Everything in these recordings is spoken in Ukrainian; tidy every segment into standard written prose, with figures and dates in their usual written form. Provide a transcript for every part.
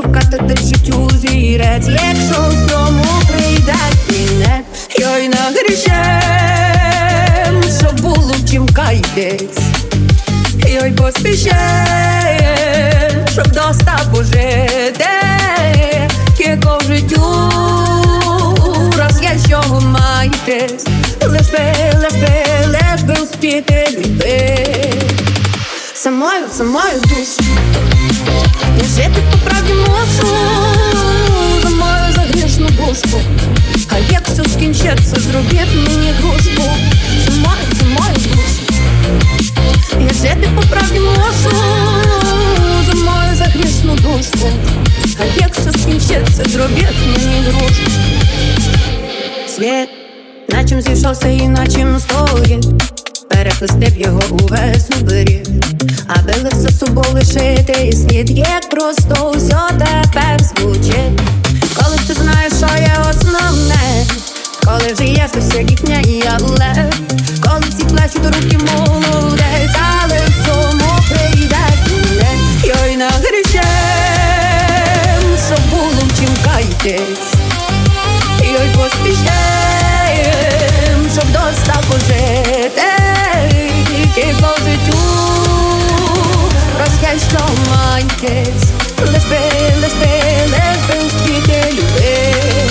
шукати ти в життю зірець, якщо в цьому прийде кінець. Йой нагрішем, щоб було в чим каятись. Йой поспішем, щоб достав пожити. Яко в життю раз є з чого маєтесь. Лиш би успіти любити. Самою душу я жити по правді можу. За мою загрішну душку. А як все скінчиться, зробіть мені грушку. Самою душу я жити по правді можу. За мою загрішну душку. А як все скінчиться, зробіть мені грушку. Світ на чим зійшовся і на чим стоїть, перехрестив його увесь у беріг, аби лиш за собою лишити і слід, як просто все тепер звучить. Коли ти знаєш, що є основне, коли живеш без всяких «не» і «але», коли всі плачуть, руки молодець, але в цьому прийде кінець. Йой нагрішем, щоб було в чим каятись. Йой поспішем, щоб достав пожити. Тільки по життю розкай, що маєтесь. Лиш би успіти любити.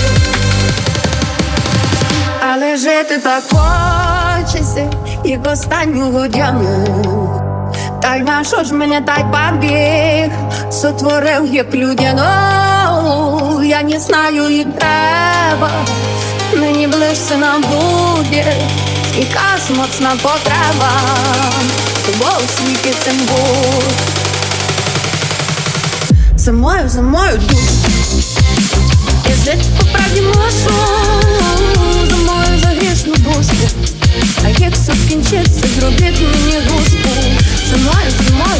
Але жити так хочеться, як останню годину. Та й на що ж мене так побіг, сотворив як людину. Я не знаю, і треба мені ближче нам буде, якась моцна потреба, собою в світі цим будь. За мою душу я жити по правді можу. За мою загрішну душку. А як все скінчиться, зробіть мені грушку. За мою